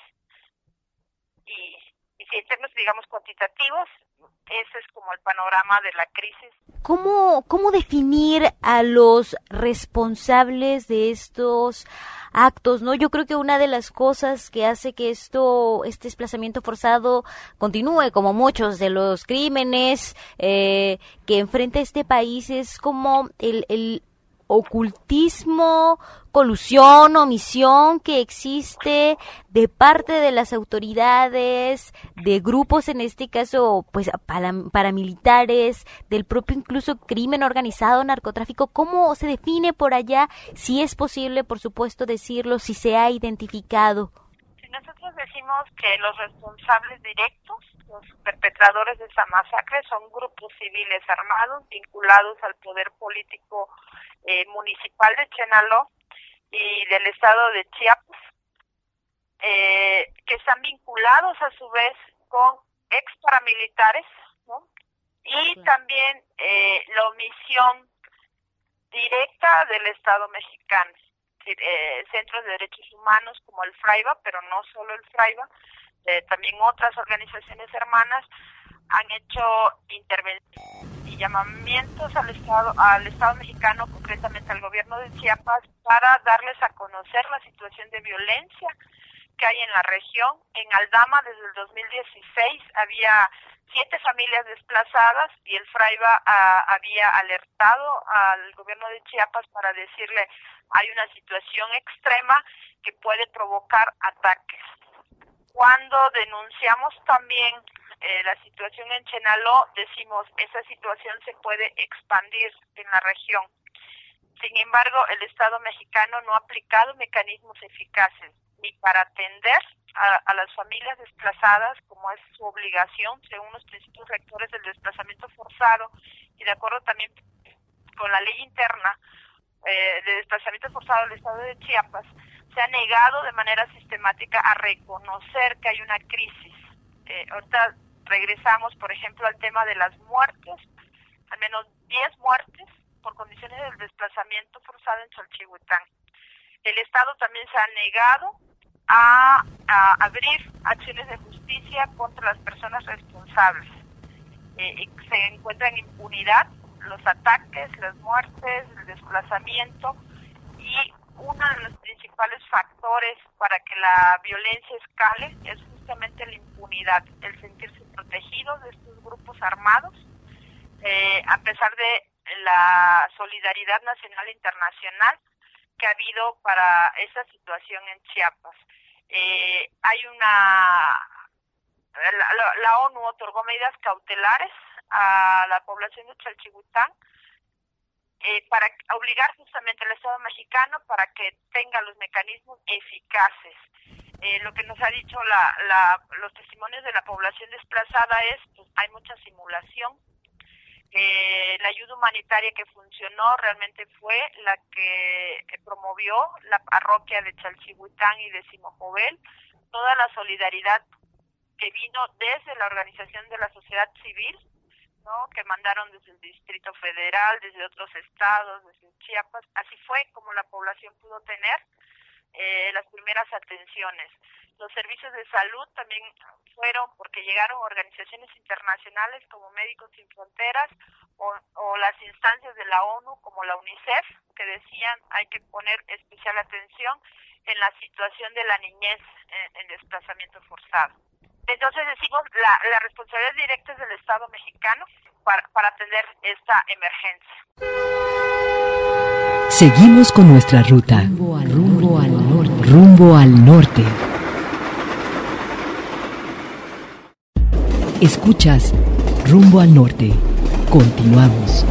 y si en términos, digamos, cuantitativos, ese es como el panorama de la crisis. ¿Cómo definir a los responsables de estos actos, no? Yo creo que una de las cosas que hace que este desplazamiento forzado continúe, como muchos de los crímenes que enfrenta este país, es como el ocultismo, colusión, omisión que existe de parte de las autoridades, de grupos, en este caso, pues paramilitares, del propio incluso crimen organizado, narcotráfico. ¿Cómo se define por allá? Si es posible, por supuesto, decirlo, si se ha identificado. Nosotros decimos que los responsables directos, los perpetradores de esa masacre, son grupos civiles armados vinculados al poder político municipal de Chenaló y del estado de Chiapas, que están vinculados a su vez con ex paramilitares, ¿no? Y también la omisión directa del Estado mexicano. Centros de derechos humanos como el FRAIBA, pero no solo el FRAIBA, también otras organizaciones hermanas han hecho intervenciones y llamamientos al Estado mexicano, concretamente al gobierno de Chiapas, para darles a conocer la situación de violencia que hay en la región. En Aldama, desde el 2016, había 7 familias desplazadas y el FRAIBA había alertado al gobierno de Chiapas para decirle: hay una situación extrema que puede provocar ataques. Cuando denunciamos también la situación en Chenaló, decimos: esa situación se puede expandir en la región. Sin embargo, el Estado mexicano no ha aplicado mecanismos eficaces ni para atender a las familias desplazadas, como es su obligación, según los principios rectores del desplazamiento forzado, y de acuerdo también con la ley interna de desplazamiento forzado del estado de Chiapas, se ha negado de manera sistemática a reconocer que hay una crisis. Ahorita regresamos, por ejemplo, al tema de las muertes, al menos 10 muertes por condiciones del desplazamiento forzado en Chalchihuitán. El Estado también se ha negado a abrir acciones de justicia contra las personas responsables. Se encuentra en impunidad los ataques, las muertes, el desplazamiento, y uno de los principales factores para que la violencia escale es justamente la impunidad, el sentirse protegidos de estos grupos armados, a pesar de la solidaridad nacional e internacional que ha habido para esa situación en Chiapas. La ONU otorgó medidas cautelares a la población de Chalchihuitán para obligar justamente al Estado mexicano para que tenga los mecanismos eficaces. Lo que nos ha dicho los testimonios de la población desplazada es, pues, hay mucha simulación. La ayuda humanitaria que funcionó realmente fue la que promovió la parroquia de Chalchihuitán y de Simojovel, toda la solidaridad que vino desde la organización de la sociedad civil, ¿no?, que mandaron desde el Distrito Federal, desde otros estados, desde Chiapas. Así fue como la población pudo tener las primeras atenciones. Los servicios de salud también fueron, porque llegaron organizaciones internacionales como Médicos Sin Fronteras o las instancias de la ONU como la UNICEF, que decían hay que poner especial atención en la situación de la niñez en desplazamiento forzado. Entonces decimos, la responsabilidad directa es del Estado mexicano para atender esta emergencia. Seguimos con nuestra ruta. Rumbo al norte. Rumbo al norte. Escuchas Rumbo al Norte. Continuamos.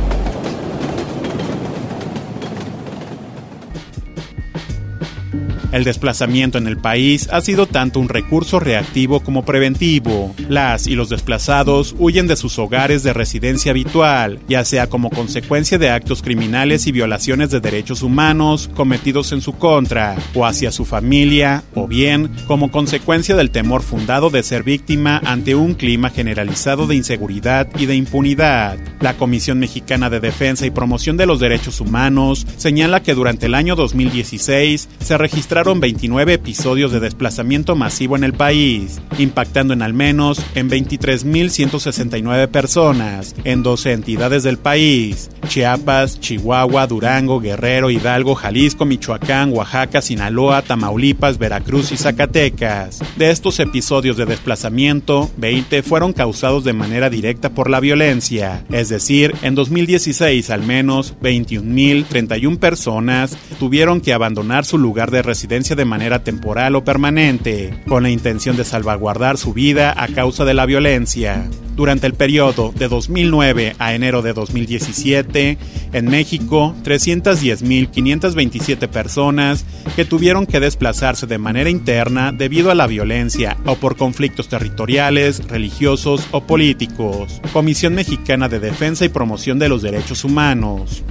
El desplazamiento en el país ha sido tanto un recurso reactivo como preventivo. Las y los desplazados huyen de sus hogares de residencia habitual, ya sea como consecuencia de actos criminales y violaciones de derechos humanos cometidos en su contra, o hacia su familia, o bien como consecuencia del temor fundado de ser víctima ante un clima generalizado de inseguridad y de impunidad. La Comisión Mexicana de Defensa y Promoción de los Derechos Humanos señala que durante el año 2016 se registraron 29 episodios de desplazamiento masivo en el país, impactando en al menos en 23.169 personas en 12 entidades del país: Chiapas, Chihuahua, Durango, Guerrero, Hidalgo, Jalisco, Michoacán, Oaxaca, Sinaloa, Tamaulipas, Veracruz y Zacatecas. De estos episodios de desplazamiento, 20 fueron causados de manera directa por la violencia, es decir, en 2016 al menos 21.031 personas tuvieron que abandonar su lugar de residencia de manera temporal o permanente, con la intención de salvaguardar su vida a causa de la violencia. Durante el periodo de 2009 a enero de 2017, en México, 310.527 personas que tuvieron que desplazarse de manera interna debido a la violencia o por conflictos territoriales, religiosos o políticos. Comisión Mexicana de Defensa y Promoción de los Derechos Humanos.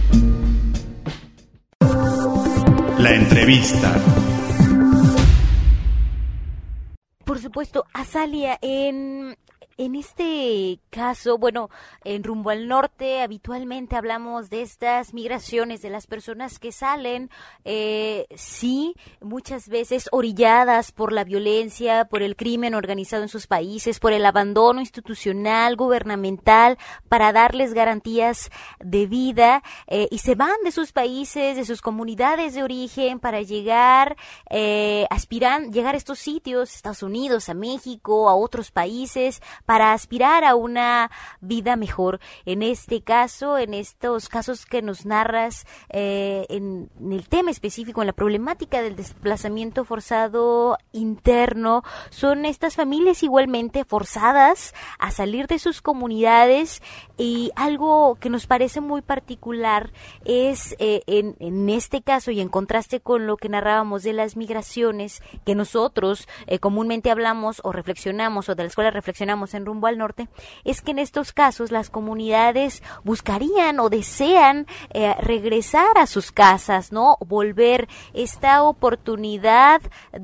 La entrevista. Por supuesto, Azalia, en este caso, bueno, en Rumbo al Norte habitualmente hablamos de estas migraciones de las personas que salen, sí, muchas veces orilladas por la violencia, por el crimen organizado en sus países, por el abandono institucional, gubernamental, para darles garantías de vida, y se van de sus países, de sus comunidades de origen para llegar, llegar a estos sitios, Estados Unidos, a México, a otros países, para aspirar a una vida mejor. En este caso, en estos casos que nos narras, en el tema específico, en la problemática del desplazamiento forzado interno, son estas familias igualmente forzadas a salir de sus comunidades, y algo que nos parece muy particular es, en este caso, y en contraste con lo que narrábamos de las migraciones, que nosotros comúnmente hablamos o reflexionamos, o de las cuales reflexionamos en Rumbo al Norte, es que en estos casos las comunidades buscarían o desean regresar a sus casas, ¿no? Volver esta oportunidad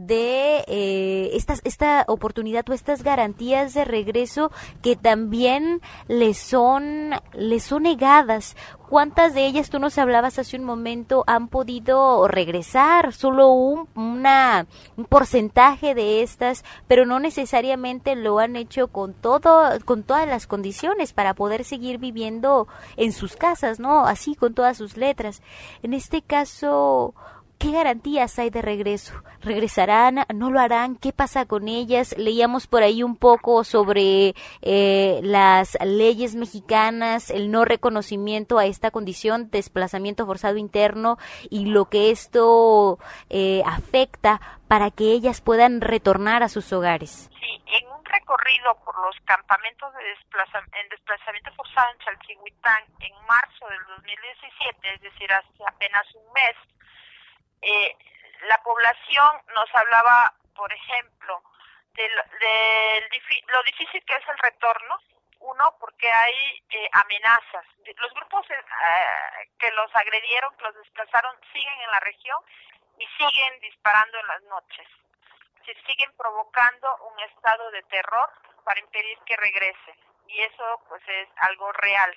de esta oportunidad o estas garantías de regreso que también les son negadas. ¿Cuántas de ellas, tú nos hablabas hace un momento, han podido regresar? Solo un porcentaje de estas, pero no necesariamente lo han hecho con todas las condiciones para poder seguir viviendo en sus casas, ¿no? Así, con todas sus letras. En este caso, ¿qué garantías hay de regreso? ¿Regresarán? ¿No lo harán? ¿Qué pasa con ellas? Leíamos por ahí un poco sobre las leyes mexicanas, el no reconocimiento a esta condición, desplazamiento forzado interno, y lo que esto afecta para que ellas puedan retornar a sus hogares. Sí, en un recorrido por los campamentos de desplazamiento forzado en Chalchihuitán en marzo del 2017, es decir, hace apenas un mes, la población nos hablaba por ejemplo, lo difícil que es el retorno. Uno, porque hay amenazas. Los grupos que los agredieron, que los desplazaron, siguen en la región y siguen disparando en las noches. Se siguen provocando un estado de terror para impedir que regresen. Y eso pues es algo real.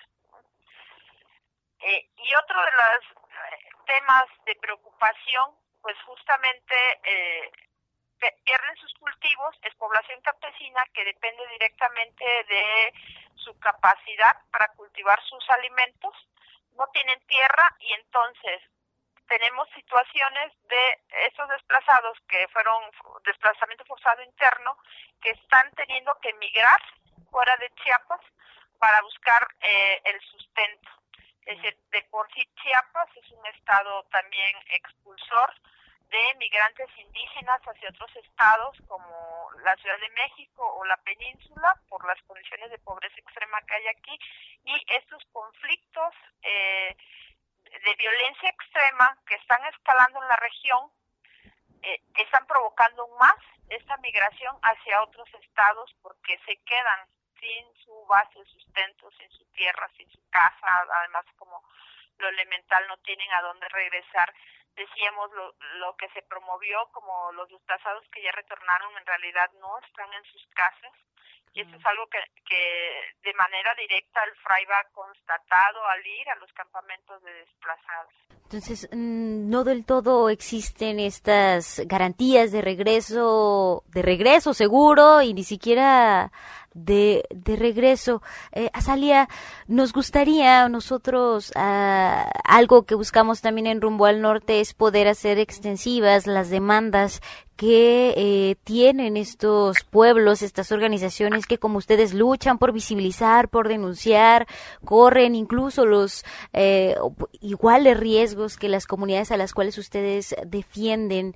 Y otro de los temas de preocupación, pues justamente pierden sus cultivos, es población campesina que depende directamente de su capacidad para cultivar sus alimentos, no tienen tierra y entonces tenemos situaciones de esos desplazados que fueron desplazamiento forzado interno, que están teniendo que emigrar fuera de Chiapas para buscar el sustento. Es decir, de por sí Chiapas es un estado también expulsor de migrantes indígenas hacia otros estados como la Ciudad de México o la península por las condiciones de pobreza extrema que hay aquí, y estos conflictos de violencia extrema que están escalando en la región están provocando aún más esta migración hacia otros estados porque se quedan sin su base de sustento, sin su tierra, sin su casa, además como lo elemental no tienen a dónde regresar. Decíamos lo que se promovió como los desplazados que ya retornaron en realidad no están en sus casas y eso es algo que de manera directa el FRAIBA ha constatado al ir a los campamentos de desplazados. Entonces, no del todo existen estas garantías de regreso seguro y ni siquiera de regreso. Azalia, nos gustaría nosotros, algo que buscamos también en Rumbo al Norte es poder hacer extensivas las demandas que tienen estos pueblos, estas organizaciones que como ustedes luchan por visibilizar, por denunciar, corren incluso los iguales riesgos que las comunidades a las cuales ustedes defienden.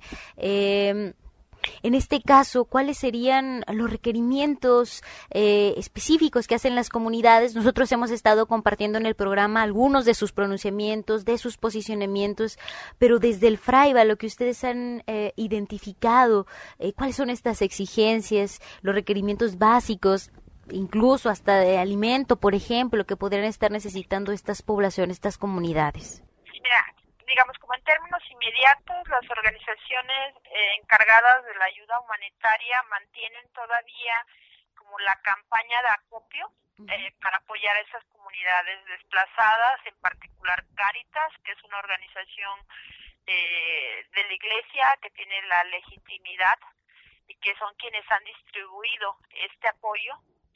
En este caso, ¿cuáles serían los requerimientos específicos que hacen las comunidades? Nosotros hemos estado compartiendo en el programa algunos de sus pronunciamientos, de sus posicionamientos, pero desde el FRAIBA, lo que ustedes han identificado, ¿cuáles son estas exigencias, los requerimientos básicos, incluso hasta de alimento, por ejemplo, que podrían estar necesitando estas poblaciones, estas comunidades? Digamos, como en términos inmediatos, las organizaciones encargadas de la ayuda humanitaria mantienen todavía como la campaña de acopio para apoyar a esas comunidades desplazadas, en particular Cáritas, que es una organización de la Iglesia que tiene la legitimidad y que son quienes han distribuido este apoyo.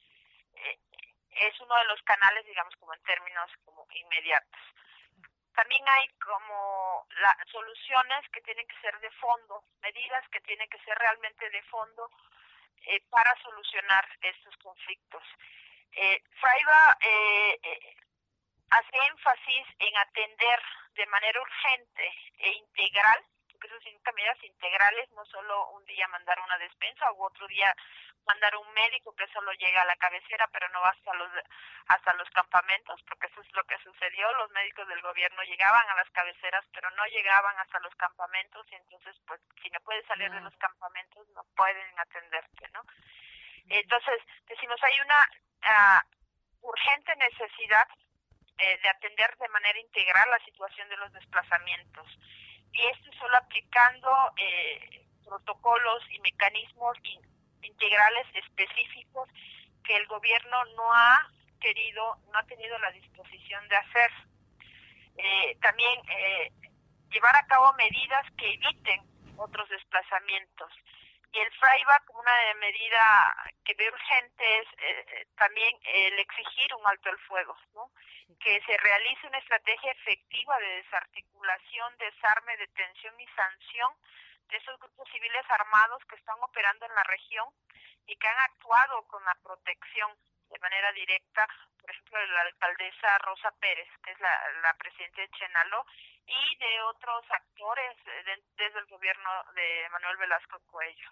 Es uno de los canales, digamos, como en términos como inmediatos. También hay como soluciones que tienen que ser de fondo, medidas que tienen que ser realmente de fondo para solucionar estos conflictos. FRAIBA hace énfasis en atender de manera urgente e integral, porque eso significa medidas integrales, no solo un día mandar una despensa o otro día mandar un médico que solo llega a la cabecera pero no va hasta los campamentos, porque eso es lo que sucedió. Los médicos del gobierno llegaban a las cabeceras pero no llegaban hasta los campamentos y entonces pues si no puedes salir de los campamentos no pueden atenderte, ¿no? Entonces decimos hay una urgente necesidad de atender de manera integral la situación de los desplazamientos y esto solo aplicando protocolos y mecanismos integrales específicos que el gobierno no ha tenido la disposición de hacer. También llevar a cabo medidas que eviten otros desplazamientos. Y el FRAIBA, como una medida que ve urgente, es también el exigir un alto el fuego, ¿no? Que se realice una estrategia efectiva de desarticulación, desarme, detención y sanción de esos grupos civiles armados que están operando en la región y que han actuado con la protección de manera directa, por ejemplo, de la alcaldesa Rosa Pérez, que es la presidenta de Chenaló, y de otros actores desde el gobierno de Manuel Velasco Cuello.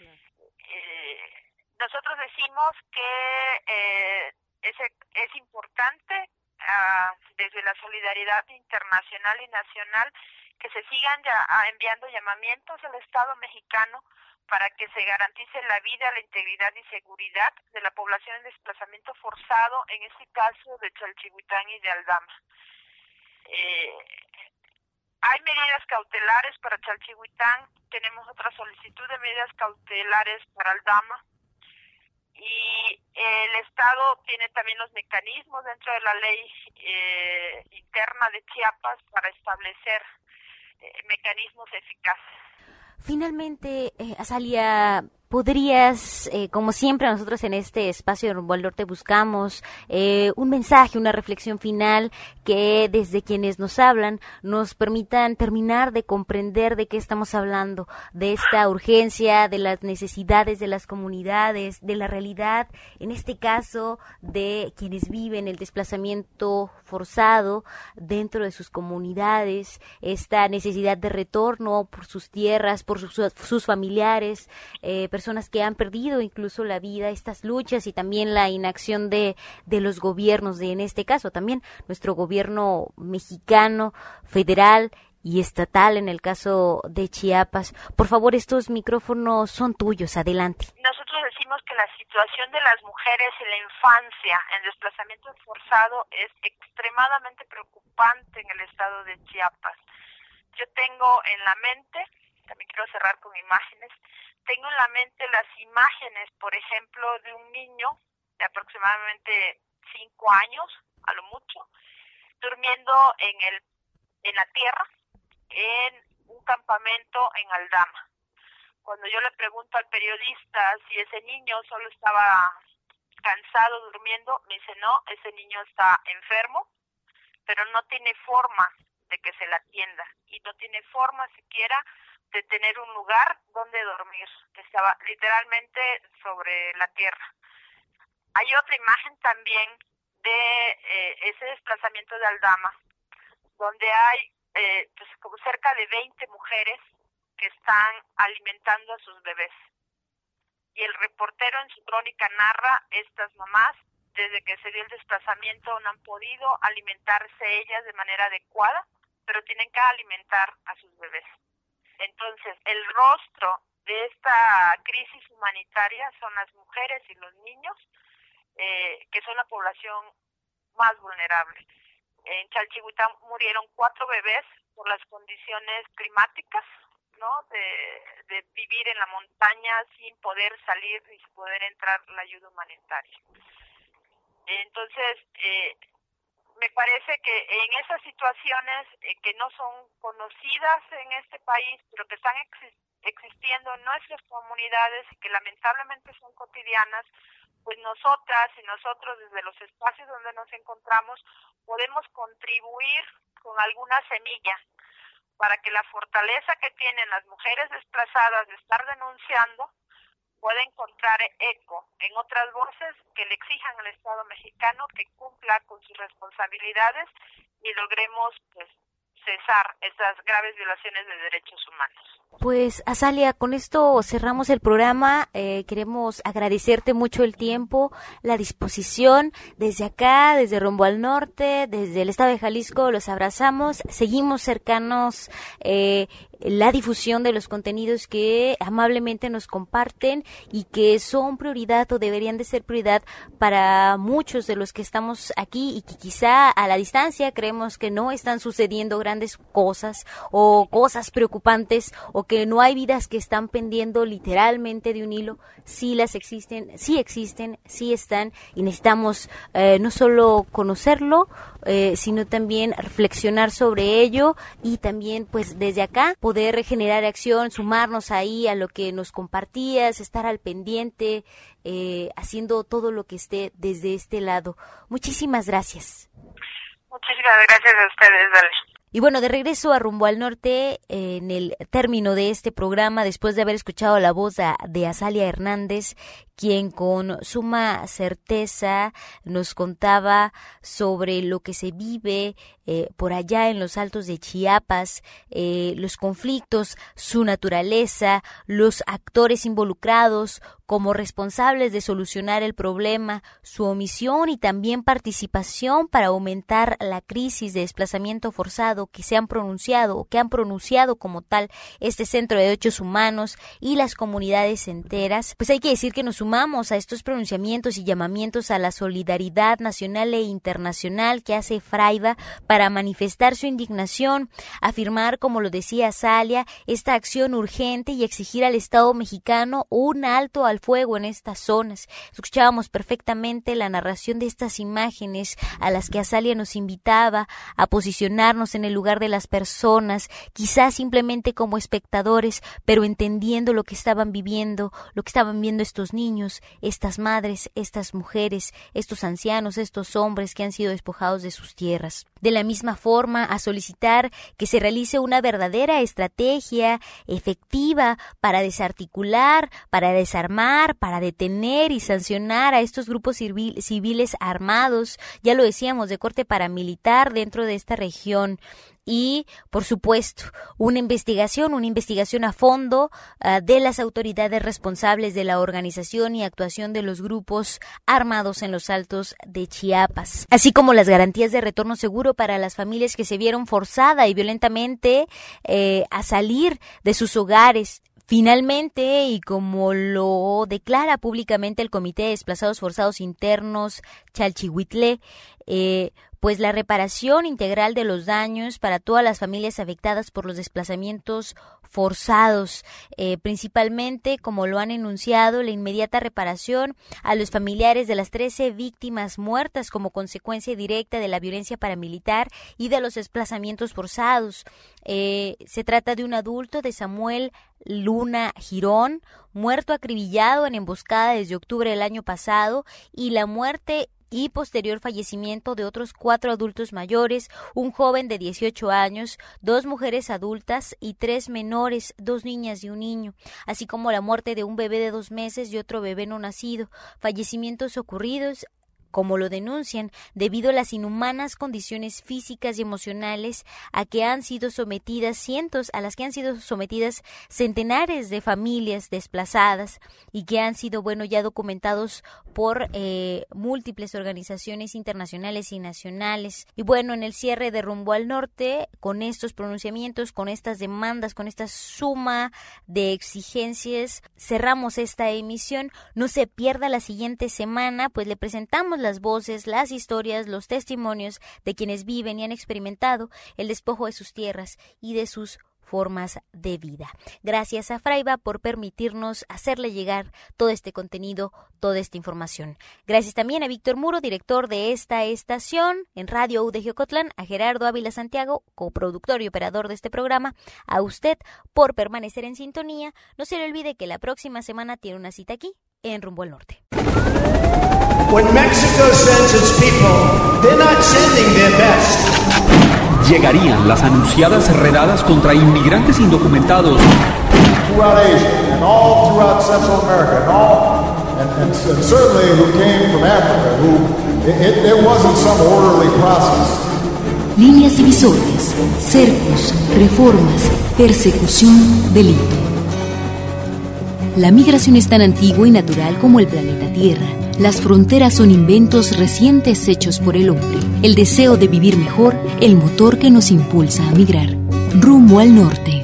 Nosotros decimos que es importante desde la solidaridad internacional y nacional que se sigan enviando llamamientos al Estado mexicano para que se garantice la vida, la integridad y seguridad de la población en desplazamiento forzado, en este caso de Chalchihuitán y de Aldama. Hay medidas cautelares para Chalchihuitán, tenemos otra solicitud de medidas cautelares para Aldama, y el Estado tiene también los mecanismos dentro de la ley interna de Chiapas para establecer mecanismos eficaces. Finalmente, Azalia, ¿podrías, como siempre nosotros en este espacio de Rumbo al Norte buscamos un mensaje, una reflexión final que desde quienes nos hablan nos permitan terminar de comprender de qué estamos hablando, de esta urgencia, de las necesidades de las comunidades, de la realidad, en este caso, de quienes viven el desplazamiento forzado dentro de sus comunidades, esta necesidad de retorno por sus tierras, por sus familiares, personas que han perdido incluso la vida, estas luchas y también la inacción de los gobiernos, en este caso también nuestro gobierno mexicano, federal y estatal en el caso de Chiapas. Por favor, estos micrófonos son tuyos, adelante. Nosotros decimos que la situación de las mujeres en la infancia en desplazamiento forzado es extremadamente preocupante en el estado de Chiapas. Yo tengo en la mente, también quiero cerrar con imágenes, tengo en la mente las imágenes, por ejemplo, de un niño de aproximadamente 5 años, a lo mucho, durmiendo en la tierra, en un campamento en Aldama. Cuando yo le pregunto al periodista si ese niño solo estaba cansado durmiendo, me dice no, ese niño está enfermo, pero no tiene forma de que se le atienda y no tiene forma siquiera de tener un lugar donde dormir, que estaba literalmente sobre la tierra. Hay otra imagen también de ese desplazamiento de Aldama, donde hay pues como cerca de 20 mujeres que están alimentando a sus bebés. Y el reportero en su crónica narra, estas mamás, desde que se dio el desplazamiento, no han podido alimentarse ellas de manera adecuada, pero tienen que alimentar a sus bebés. Entonces, el rostro de esta crisis humanitaria son las mujeres y los niños, que son la población más vulnerable. En Chalchihuitán murieron 4 bebés por las condiciones climáticas, ¿no? De vivir en la montaña sin poder salir y sin poder entrar la ayuda humanitaria. Entonces, me parece que en esas situaciones que no son conocidas en este país, pero que están existiendo en nuestras comunidades y que lamentablemente son cotidianas, pues nosotras y nosotros desde los espacios donde nos encontramos podemos contribuir con alguna semilla para que la fortaleza que tienen las mujeres desplazadas de estar denunciando pueda encontrar eco en otras voces que le exijan al Estado mexicano que cumpla con sus responsabilidades y logremos pues cesar estas graves violaciones de derechos humanos. Pues, Azalia, con esto cerramos el programa. Queremos agradecerte mucho el tiempo, la disposición. Desde acá, desde Rumbo al Norte, desde el estado de Jalisco, los abrazamos. Seguimos cercanos la difusión de los contenidos que amablemente nos comparten y que son prioridad o deberían de ser prioridad para muchos de los que estamos aquí y que quizá a la distancia creemos que no están sucediendo grandes cosas o cosas preocupantes o que no hay vidas que están pendiendo literalmente de un hilo. Sí existen, sí están y necesitamos no solo conocerlo, sino también reflexionar sobre ello y también pues desde acá poder generar acción, sumarnos ahí a lo que nos compartías, estar al pendiente, haciendo todo lo que esté desde este lado. Muchísimas gracias. Muchísimas gracias a ustedes, Dale. Y bueno, de regreso a Rumbo al Norte, en el término de este programa, después de haber escuchado la voz de Azalia Hernández, quien con suma certeza nos contaba sobre lo que se vive por allá en los altos de Chiapas, los conflictos, su naturaleza, los actores involucrados como responsables de solucionar el problema, su omisión y también participación para aumentar la crisis de desplazamiento forzado que se han pronunciado o que han pronunciado como tal este Centro de Derechos Humanos y las comunidades enteras. Pues hay que decir que nos sumamos a estos pronunciamientos y llamamientos a la solidaridad nacional e internacional que hace Fraiba para manifestar su indignación, afirmar, como lo decía Salia, esta acción urgente y exigir al Estado mexicano un alto al fuego en estas zonas. Escuchábamos perfectamente la narración de estas imágenes a las que Azalia nos invitaba a posicionarnos en el lugar de las personas, quizás simplemente como espectadores, pero entendiendo lo que estaban viviendo estos niños, estas madres, estas mujeres, estos ancianos, estos hombres que han sido despojados de sus tierras. De la misma forma, a solicitar que se realice una verdadera estrategia efectiva para desarticular, para desarmar, para detener y sancionar a estos grupos civiles armados, ya lo decíamos, de corte paramilitar dentro de esta región. Y, por supuesto, una investigación a fondo de las autoridades responsables de la organización y actuación de los grupos armados en los altos de Chiapas, así como las garantías de retorno seguro para las familias que se vieron forzada y violentamente a salir de sus hogares. Finalmente, y como lo declara públicamente el Comité de Desplazados Forzados Internos Chalchihuitle, pues la reparación integral de los daños para todas las familias afectadas por los desplazamientos forzados, principalmente, como lo han enunciado, la inmediata reparación a los familiares de las 13 víctimas muertas como consecuencia directa de la violencia paramilitar y de los desplazamientos forzados. Se trata de un adulto, de Samuel Luna Girón, muerto acribillado en emboscada desde octubre del año pasado, y la muerte y posterior fallecimiento de otros 4 adultos mayores, un joven de 18 años, 2 mujeres adultas y 3 menores, 2 niñas y un niño, así como la muerte de un bebé de 2 meses y otro bebé no nacido, fallecimientos ocurridos, como lo denuncian, debido a las inhumanas condiciones físicas y emocionales a las que han sido sometidas centenares de familias desplazadas y que han sido, ya documentados por múltiples organizaciones internacionales y nacionales. Y en el cierre de Rumbo al Norte, con estos pronunciamientos, con estas demandas, con esta suma de exigencias, cerramos esta emisión. No se pierda la siguiente semana, pues le presentamos las voces, las historias, los testimonios de quienes viven y han experimentado el despojo de sus tierras y de sus formas de vida. Gracias a Fraiba por permitirnos hacerle llegar todo este contenido, toda esta información. Gracias también a Víctor Muro, director de esta estación en Radio UDG Ocotlán, a Gerardo Ávila Santiago, coproductor y operador de este programa, a usted por permanecer en sintonía. No se le olvide que la próxima semana tiene una cita aquí en Rumbo al Norte. When Mexico sends its people, they're not sending their best. Llegarían las anunciadas redadas contra inmigrantes indocumentados. Throughout Asia and all throughout Central America and certainly who came from Africa, it wasn't some orderly process. Líneas divisorias, cercos, reformas, persecución, delito. La migración es tan antigua y natural como el planeta Tierra. Las fronteras son inventos recientes hechos por el hombre. El deseo de vivir mejor, el motor que nos impulsa a migrar. Rumbo al norte.